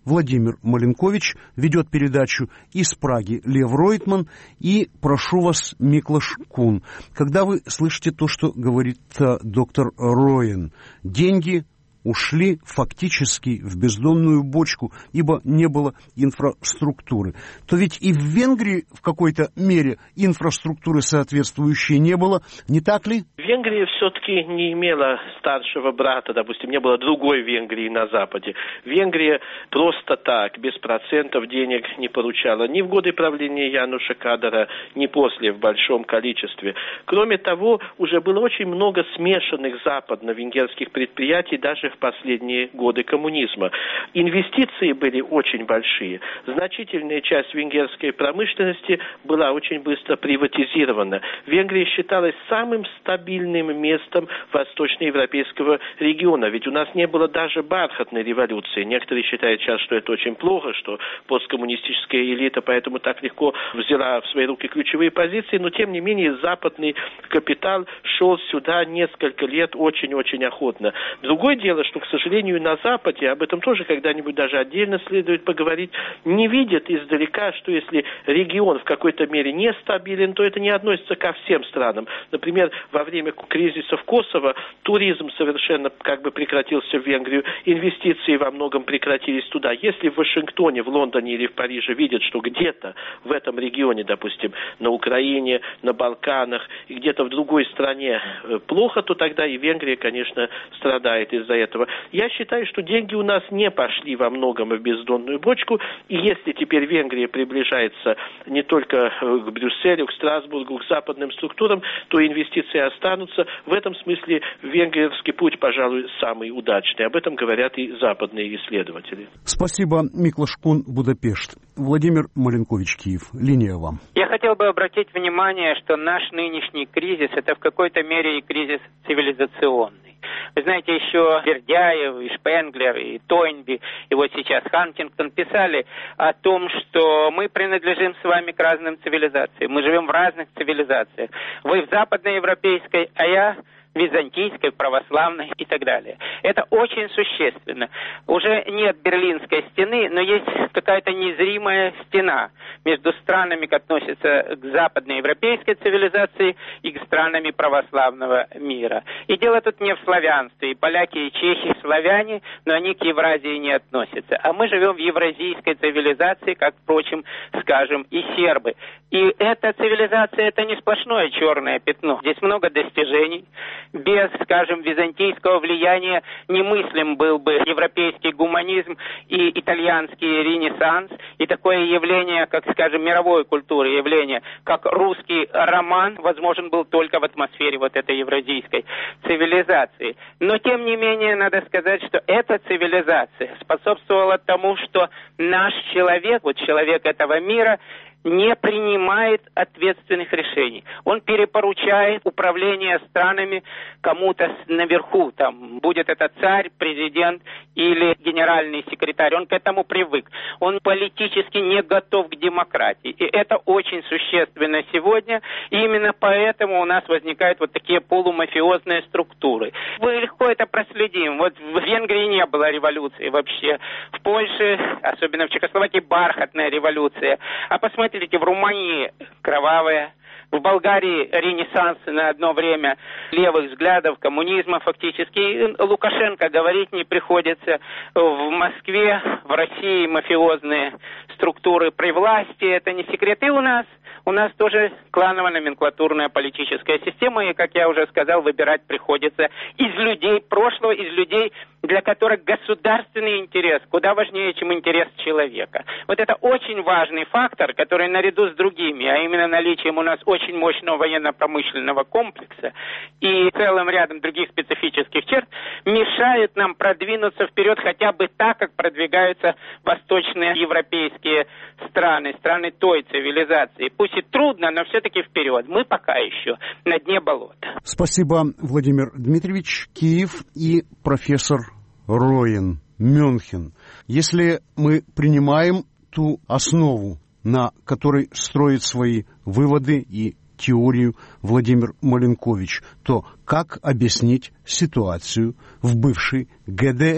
Владимир Маленкович, ведет передачу из Праги Лев Ройтман и прошу вас, Миклаш Кун, когда вы слышите то, что говорит доктор Роен, деньги ушли фактически в бездонную бочку, ибо не было инфраструктуры, то ведь и в Венгрии в какой-то мере инфраструктуры соответствующей не было, не так ли? Венгрия все-таки не имела старшего брата, допустим, не было другой Венгрии на Западе. Венгрия просто так, без процентов денег не получала ни в годы правления Януша Кадара, ни после в большом количестве. Кроме того, уже было очень много смешанных западно-венгерских предприятий, даже в последние годы коммунизма. Инвестиции были очень большие. Значительная часть венгерской промышленности была очень быстро приватизирована. Венгрия считалась самым стабильным местом восточноевропейского региона. Ведь у нас не было даже бархатной революции. Некоторые считают сейчас, что это очень плохо, что посткоммунистическая элита поэтому так легко взяла в свои руки ключевые позиции, но тем не менее западный капитал шел сюда несколько лет очень-очень охотно. Другое дело, что, к сожалению, на Западе, об этом тоже когда-нибудь даже отдельно следует поговорить, не видят издалека, что если регион в какой-то мере нестабилен, то это не относится ко всем странам. Например, во время кризиса в Косово туризм совершенно как бы прекратился в Венгрию, инвестиции во многом прекратились туда. Если в Вашингтоне, в Лондоне или в Париже видят, что где-то в этом регионе, допустим, на Украине, на Балканах и где-то в другой стране плохо, то тогда и Венгрия, конечно, страдает из-за этого. Я считаю, что деньги у нас не пошли во многом в бездонную бочку, и если теперь Венгрия приближается не только к Брюсселю, к Страсбургу, к западным структурам, то инвестиции останутся. В этом смысле венгерский путь, пожалуй, самый удачный. Об этом говорят и западные исследователи. Спасибо, Миклаш Кун, Будапешт. Владимир Маленкович, Киев. Линия вам. Я хотел бы обратить внимание, что наш нынешний кризис – это в какой-то мере и кризис цивилизационный. Вы знаете, еще Бердяев, и Шпенглер, и Тойнби, и вот сейчас Хантингтон писали о том, что мы принадлежим с вами к разным цивилизациям. Мы живем в разных цивилизациях. Вы в западноевропейской, а я византийской, православной и так далее. Это очень существенно. Уже нет Берлинской стены, но есть какая-то незримая стена между странами, которые относятся к западноевропейской цивилизации, и к странами православного мира. И дело тут не в славянстве. И поляки, и чехи славяне, но они к Евразии не относятся. А мы живем в евразийской цивилизации, как, впрочем, скажем, и сербы. И эта цивилизация – это не сплошное черное пятно. Здесь много достижений. Без, скажем, византийского влияния немыслим был бы европейский гуманизм и итальянский ренессанс, и такое явление, как, скажем, мировой культуры, явление, как русский роман, возможен был только в атмосфере вот этой евразийской цивилизации. Но, тем не менее, надо сказать, что эта цивилизация способствовала тому, что наш человек, вот человек этого мира, не принимает ответственных решений. Он перепоручает управление странами кому-то наверху, там, будет это царь, президент или генеральный секретарь. Он к этому привык. Он политически не готов к демократии. И это очень существенно сегодня. И именно поэтому у нас возникают вот такие полумафиозные структуры. Мы легко это проследим. Вот в Венгрии не было революции вообще. В Польше, особенно в Чехословакии, бархатная революция. А посмотрите, Смотрите, в Румынии кровавая, в Болгарии ренессанс на одно время левых взглядов, коммунизма фактически. И Лукашенко говорить не приходится. В Москве, в России мафиозные структуры при власти, это не секрет. И у нас, у нас тоже кланово-номенклатурная политическая система. И, как я уже сказал, выбирать приходится из людей прошлого, из людей, для которых государственный интерес куда важнее, чем интерес человека. Вот это очень важный фактор, который наряду с другими, а именно наличием у нас очень мощного военно-промышленного комплекса и целым рядом других специфических черт, мешает нам продвинуться вперед хотя бы так, как продвигаются восточные европейские страны, страны той цивилизации. Пусть и трудно, но все-таки вперед. Мы пока еще на дне болота. Спасибо, Владимир Дмитриевич. Киев и профессор Роен, Мюнхен. Если мы принимаем ту основу, на которой строит свои выводы и теорию Владимир Маленкович, то как объяснить ситуацию в бывшей ГДР?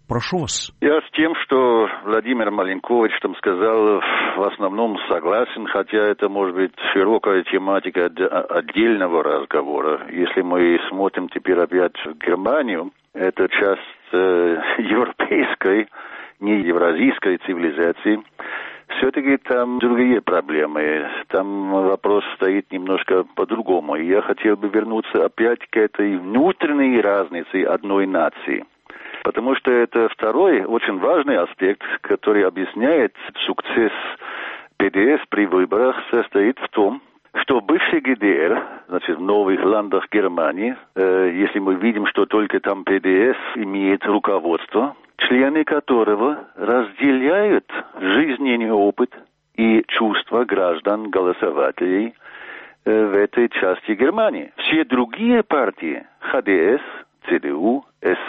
Прошу вас. Я с тем, что Владимир Маленкович там сказал, в основном согласен, хотя это может быть широкая тематика отдельного разговора. Если мы смотрим теперь опять в Германию, это часть э, европейской, не евразийской цивилизации, все-таки там другие проблемы. Там вопрос стоит немножко по-другому. И я хотел бы вернуться опять к этой внутренней разнице одной нации. Потому что это второй очень важный аспект, который объясняет сукцесс ПДС при выборах, состоит в том, что в бывшей ГДР, значит, в новых ландах Германии, э, если мы видим, что только там ПДС имеет руководство, члены которого разделяют жизненный опыт и чувства граждан, голосователей э, в этой части Германии. Все другие партии, ХДС, ЦДУ,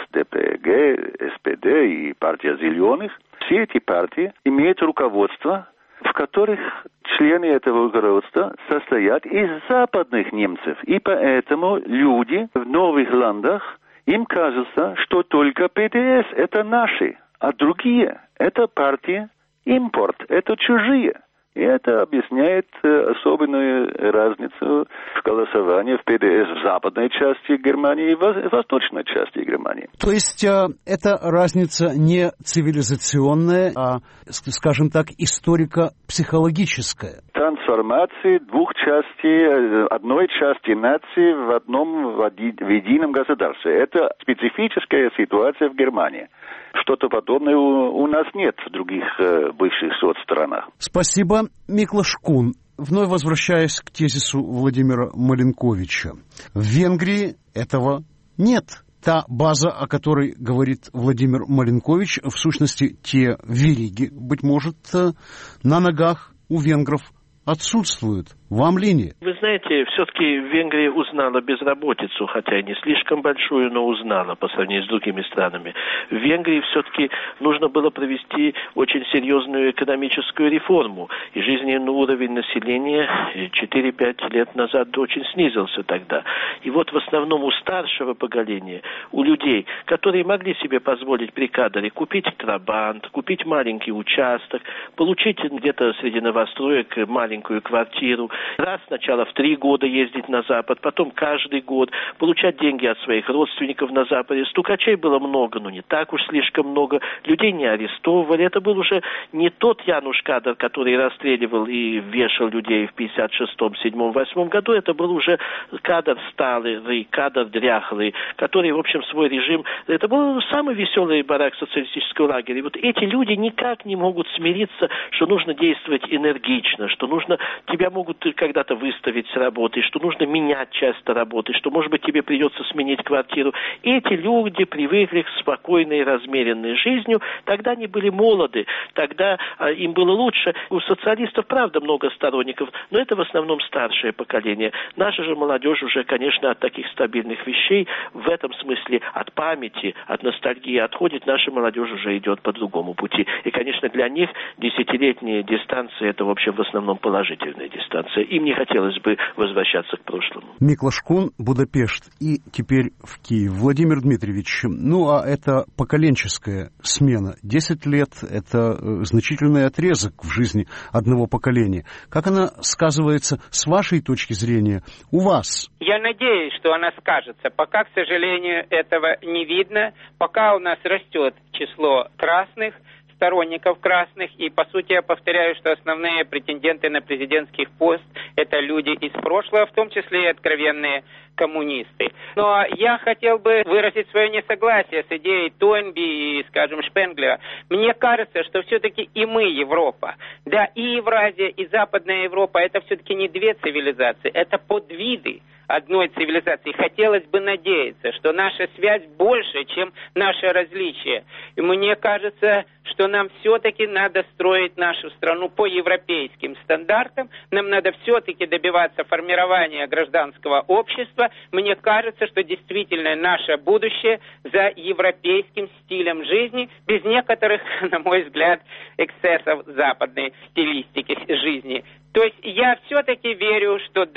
СДПГ, СПД и партия Зеленых, все эти партии имеют руководство, в которых члены этого руководства состоят из западных немцев. И поэтому люди в новых ландах, им кажется, что только ПДС это наши, а другие это партии импорт, это чужие. И это объясняет особенную разницу в голосовании в ПДС в западной части Германии и в восточной части Германии. То есть эта разница не цивилизационная, а, скажем так, историко-психологическая. Трансформации двух частей, одной части нации в одном, в едином государстве. Это специфическая ситуация в Германии. Что-то подобное у, у нас нет в других э, бывших соцстранах. Спасибо, Миклош Кун. Вновь возвращаясь к тезису Владимира Маленковича. В Венгрии этого нет. Та база, о которой говорит Владимир Маленкович, в сущности, те вериги, быть может, на ногах у венгров отсутствуют. Вам линия? Вы знаете, все-таки Венгрия узнала безработицу, хотя и не слишком большую, но узнала по сравнению с другими странами. В Венгрии все-таки нужно было провести очень серьезную экономическую реформу. И жизненный уровень населения четыре-пять лет назад очень снизился тогда. И вот в основном у старшего поколения, у людей, которые могли себе позволить при кадре купить трабант, купить маленький участок, получить где-то среди новостроек маленькую квартиру, раз сначала в три года ездить на Запад, потом каждый год, получать деньги от своих родственников на Западе. Стукачей было много, но не так уж слишком много. Людей не арестовывали. Это был уже не тот Януш Кадр, который расстреливал и вешал людей в пятьдесят шестом, седьмом, восьмом году. Это был уже Кадр сталый, Кадр дряхлый, который, в общем, свой режим... Это был самый веселый барак социалистического лагеря. И вот эти люди никак не могут смириться, что нужно действовать энергично, что нужно... Тебя могут когда-то выставить с работы, что нужно менять часто работы, что, может быть, тебе придется сменить квартиру. Эти люди привыкли к спокойной, размеренной жизнью. Тогда они были молоды, тогда а, им было лучше. У социалистов, правда, много сторонников, но это в основном старшее поколение. Наша же молодежь уже, конечно, от таких стабильных вещей, в этом смысле от памяти, от ностальгии отходит. Наша молодежь уже идет по другому пути. И, конечно, для них десятилетняя дистанция – это, в общем, в основном положительная дистанция. Им не хотелось бы возвращаться к прошлому. Миклош Кун, Будапешт и теперь в Киев. Владимир Дмитриевич, ну а это поколенческая смена. Десять лет – это значительный отрезок в жизни одного поколения. Как она сказывается с вашей точки зрения у вас? Я надеюсь, что она скажется. Пока, к сожалению, этого не видно. Пока у нас растет число красных, сторонников красных, и, по сути, я повторяю, что основные претенденты на президентский пост – это люди из прошлого, в том числе и откровенные коммунисты. Но я хотел бы выразить свое несогласие с идеей Тойнби и, скажем, Шпенглера. Мне кажется, что все-таки и мы, Европа, да, и Евразия, и Западная Европа – это все-таки не две цивилизации, это подвиды одной цивилизации. Хотелось бы надеяться, что наша связь больше, чем наше различие. И мне кажется, что нам все-таки надо строить нашу страну по европейским стандартам. Нам надо все-таки добиваться формирования гражданского общества. Мне кажется, что действительно наше будущее за европейским стилем жизни, без некоторых, на мой взгляд, эксцессов западной стилистики жизни. То есть я все-таки верю, что да,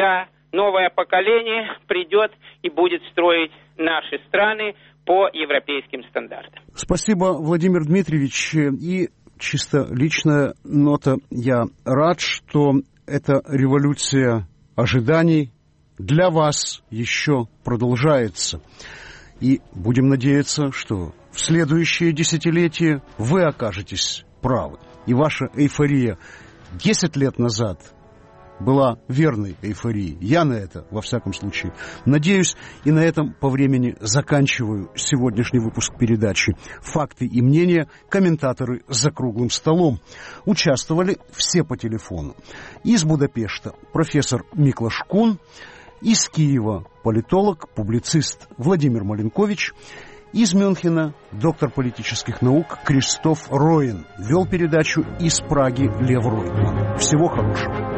новое поколение придет и будет строить наши страны по европейским стандартам. Спасибо, Владимир Дмитриевич. И чисто личная нота. Я рад, что эта революция ожиданий для вас еще продолжается. И будем надеяться, что в следующее десятилетие вы окажетесь правы. И ваша эйфория десять лет назад была верной эйфорией. Я на это, во всяком случае, надеюсь. И на этом по времени заканчиваю сегодняшний выпуск передачи «Факты и мнения». Комментаторы за круглым столом. Участвовали все по телефону. Из Будапешта профессор Миклаш Кун, из Киева политолог, публицист Владимир Маленкович, из Мюнхена доктор политических наук Кристоф Роен. Вел передачу из Праги Лев Ройтман. Всего хорошего.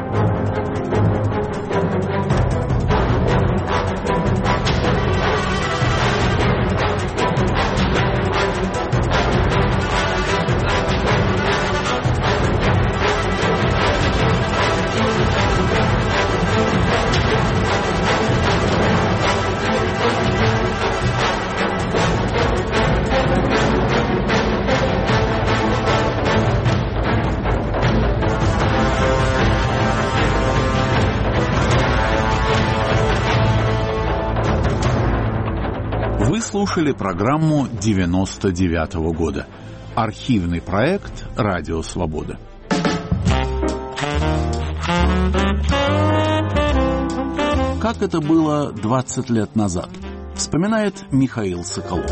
Вы слушали программу девяносто девятого года. Архивный проект «Радио Свобода». Как это было двадцать лет назад, вспоминает Михаил Соколов.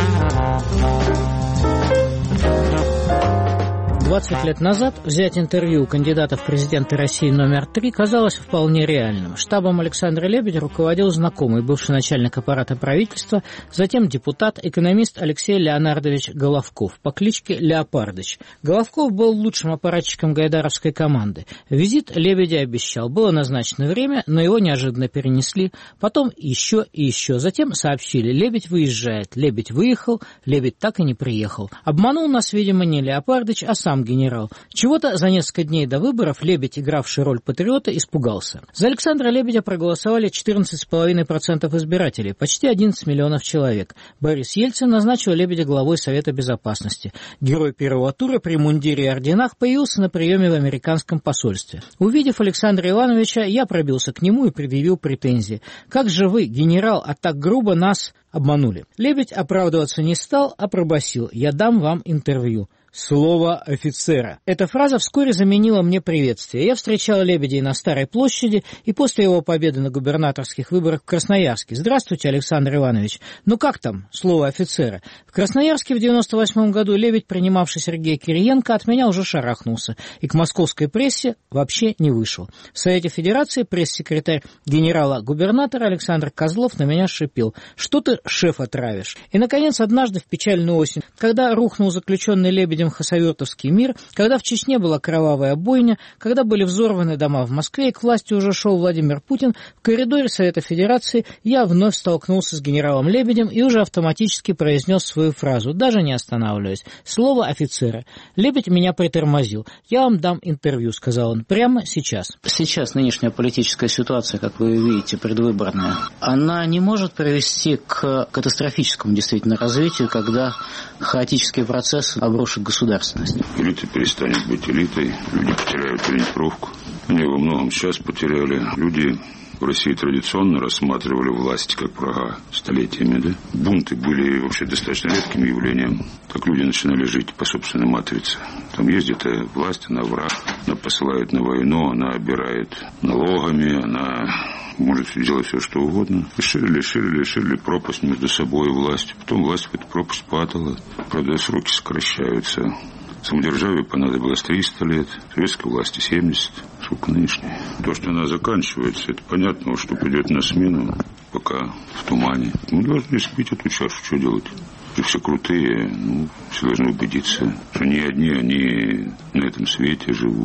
двадцать лет назад взять интервью у кандидата в президенты России номер три казалось вполне реальным. Штабом Александра Лебедя руководил знакомый, бывший начальник аппарата правительства, затем депутат, экономист Алексей Леонардович Головков по кличке Леопардыч. Головков был лучшим аппаратчиком гайдаровской команды. Визит Лебедя обещал. Было назначено время, но его неожиданно перенесли. Потом еще и еще. Затем сообщили: Лебедь выезжает. Лебедь выехал, Лебедь так и не приехал. Обманул нас, видимо, не Леопардыч, а сам генерал. Чего-то за несколько дней до выборов Лебедь, игравший роль патриота, испугался. За Александра Лебедя проголосовали четырнадцать целых пять десятых процента избирателей, почти одиннадцать миллионов человек. Борис Ельцин назначил Лебедя главой Совета Безопасности. Герой первого тура при мундире и орденах появился на приеме в американском посольстве. Увидев Александра Ивановича, я пробился к нему и предъявил претензии. «Как же вы, генерал, а так грубо нас обманули?» Лебедь оправдываться не стал, а пробасил: «Я дам вам интервью». Слово офицера. Эта фраза вскоре заменила мне приветствие. Я встречал Лебедя на Старой площади и после его победы на губернаторских выборах в Красноярске. «Здравствуйте, Александр Иванович. Ну как там, слово офицера?» В Красноярске в девяносто восьмом году Лебедь, принимавший Сергея Кириенко, от меня уже шарахнулся и к московской прессе вообще не вышел. В Совете Федерации пресс-секретарь генерала-губернатора Александр Козлов на меня шипел: «Что ты, шефа, травишь?» И, наконец, однажды в печальную осень, когда рухнул заключенный Лебедем Хасавюртовский мир, когда в Чечне была кровавая бойня, когда были взорваны дома в Москве и к власти уже шел Владимир Путин, в коридоре Совета Федерации я вновь столкнулся с генералом Лебедем и уже автоматически произнес свою фразу, даже не останавливаясь: «Слово офицера». Лебедь меня притормозил. «Я вам дам интервью», — сказал он, — «прямо сейчас». Сейчас нынешняя политическая ситуация, как вы видите, предвыборная, она не может привести к катастрофическому действительно развитию, когда хаотический процесс обрушит государственность. Элита перестанет быть элитой, люди потеряют ориентировку. Они во многом сейчас потеряли. Люди в России традиционно рассматривали власть как врага столетиями, да? Бунты были вообще достаточно редким явлением. Так люди начинали жить по собственной матрице. Там есть где-то власть, она враг, она посылает на войну, она обирает налогами, она может делать все, что угодно. Ширили, ширили, ширили пропасть между собой и властью. Потом власть в эту пропасть падала. Правда, сроки сокращаются. Самодержавию понадобилось триста лет, советской власти семьдесят. Сколько нынешней? То, что она заканчивается, это понятно, что придет на смену, пока в тумане. Мы должны испить эту чашу, что делать? Все крутые, ну, все должны убедиться, что не одни они на этом свете живут,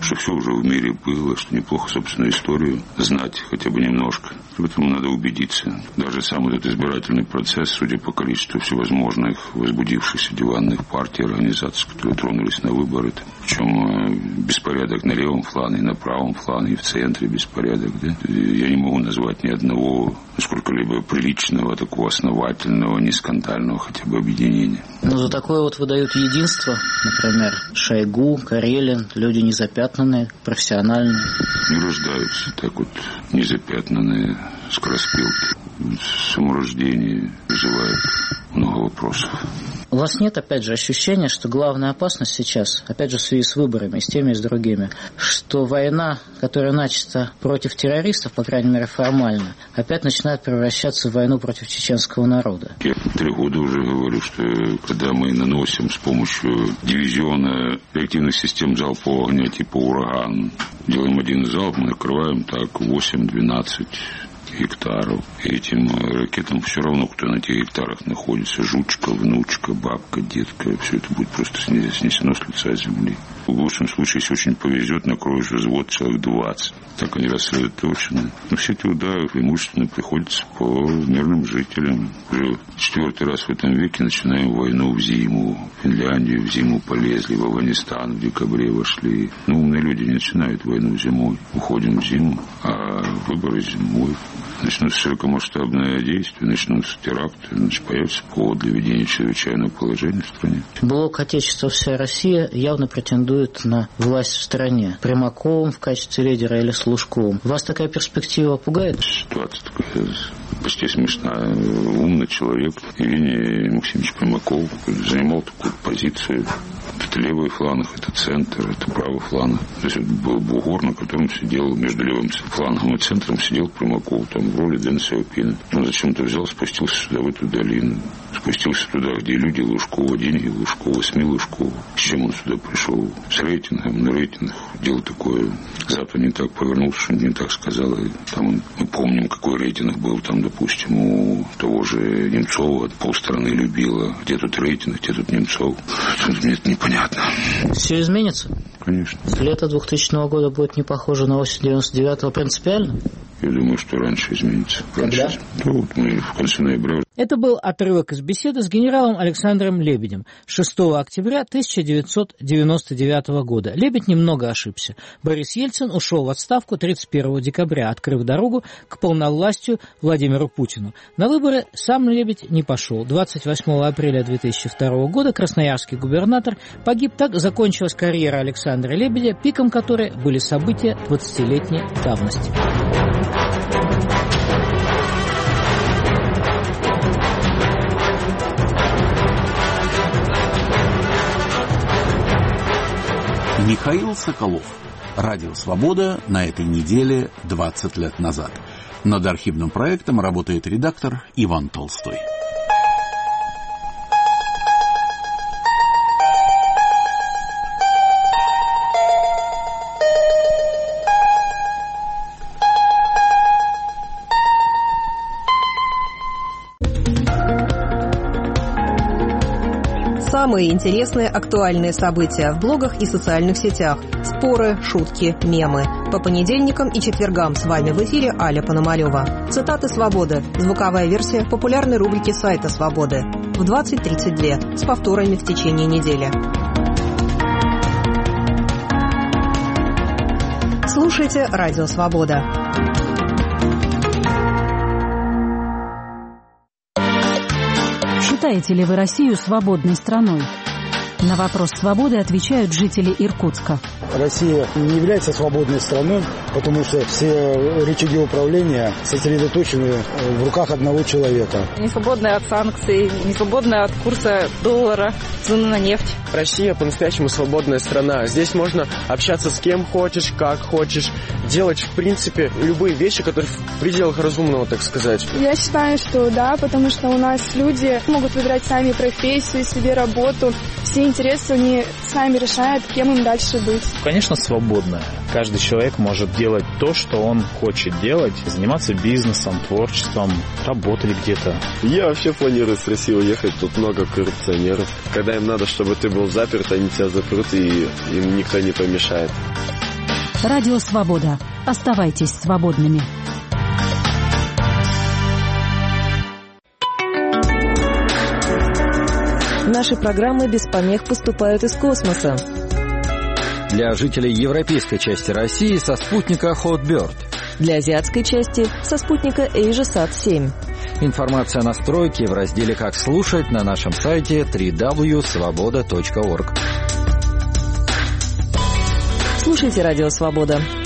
что все уже в мире было, что неплохо собственную историю знать хотя бы немножко. Поэтому надо убедиться. Даже сам этот избирательный процесс, судя по количеству всевозможных возбудившихся диванных партий, организаций, которые тронулись на выборы, причем беспорядок на левом флане, на правом флане, и в центре беспорядок. Да? Я не могу назвать ни одного сколько-либо приличного, такого основательного, не скандального хотя бы объединения. Но за такое вот выдают единство, например, Шойгу, Карелин, люди незапятнанные, профессиональные. Не рождаются так вот незапятнанные скороспелки. Саморождение вызывает много вопросов. У вас нет, опять же, ощущения, что главная опасность сейчас, опять же, в связи с выборами, с теми и с другими, что война, которая начата против террористов, по крайней мере, формально, опять начинает превращаться в войну против чеченского народа? Я три года уже говорю, что когда мы наносим с помощью дивизиона реактивных систем залпового огня типа «Ураган», делаем один залп, мы накрываем так восемь-двенадцать гектаров. И этим ракетам все равно, кто на тех гектарах находится. Жучка, внучка, бабка, детка. Все это будет просто снесено с лица земли. В лучшем случае, если очень повезет, накроешь взвод человек двадцать. Так они рассредоточены. Но все эти удары преимущественно приходятся по мирным жителям. Уже четвертый раз в этом веке начинаем войну в зиму. В Финляндию в зиму полезли, в Афганистан в декабре вошли. Но умные люди не начинают войну зимой. Уходим в зиму, а выборы зимой. Начнутся широкомасштабные действия, начнутся теракты, значит, появится повод для введения чрезвычайного положения в стране. Блок «Отечество. Вся Россия» явно претендует на власть в стране. Примаковым в качестве лидера или с Лужковым. Вас такая перспектива пугает? Ситуация такая почти смешная. Умный человек, Евгений Максимович Примаков, занимал такую позицию. Это левый фланг, это центр, это правый фланг. То есть это был бугор, на котором сидел, между левым флангом и центром сидел Примаков, там в роли Дэн Сяопина. Он зачем-то взял, спустился сюда, в эту долину. Спустился туда, где люди Лужкова, деньги Лужкова, СМИ Лужкова. С чем он сюда пришел? С рейтингом, на рейтинг. Дело такое. Запад не так повернулся, что не так сказал. Там мы помним, какой рейтинг был там, допустим, у того же Немцова. Полстраны любила. Где тут рейтинг, где тут Немцов? Мне это непонятно. Все изменится? Конечно. Лето двухтысячного года будет не похоже на осень девяносто девятого принципиально? Я думаю, что раньше изменится. Раньше. Когда? Ну, вот мы в конце ноября. Это был отрывок из беседы с генералом Александром Лебедем шестого октября тысяча девятьсот девяносто девятого года. Лебедь немного ошибся. Борис Ельцин ушел в отставку тридцать первого декабря, открыв дорогу к полновластию Владимиру Путину. На выборы сам Лебедь не пошел. двадцать восьмого апреля две тысячи второго года красноярский губернатор погиб. Так закончилась карьера Александра Лебедя, пиком которой были события двадцатилетней давности. Михаил Соколов. Радио «Свобода» на этой неделе двадцать лет назад. Над архивным проектом работает редактор Иван Толстой. Самые интересные актуальные события в блогах и социальных сетях. Споры, шутки, мемы. По понедельникам и четвергам с вами в эфире Аля Пономарёва. Цитаты «Свободы». Звуковая версия популярной рубрики сайта «Свободы». В двадцать тридцать два с повторами в течение недели. Слушайте «Радио Свобода». Считаете ли вы Россию свободной страной? На вопрос свободы отвечают жители Иркутска. Россия не является свободной страной, потому что все рычаги управления сосредоточены в руках одного человека. Не свободная от санкций, не свободная от курса доллара, цены на нефть. Россия по-настоящему свободная страна. Здесь можно общаться с кем хочешь, как хочешь, делать, в принципе, любые вещи, которые в пределах разумного, так сказать. Я считаю, что да, потому что у нас люди могут выбирать сами профессию, себе работу. Все интересы они сами решают, кем им дальше быть. Конечно, свободная. Каждый человек может делать то, что он хочет делать, заниматься бизнесом, творчеством, работать где-то. Я вообще планирую с России уехать, тут много коррупционеров. Когда им надо, чтобы ты был заперт, они тебя запрут, и им никто не помешает. Радио «Свобода». Оставайтесь свободными. Наши программы без помех поступают из космоса. Для жителей европейской части России со спутника Hotbird. Для азиатской части со спутника AsiaSat семь. Информация о настройке в разделе «Как слушать» на нашем сайте дабл ю дабл ю дабл ю точка свобода точка орг. Слушайте «Радио Свобода».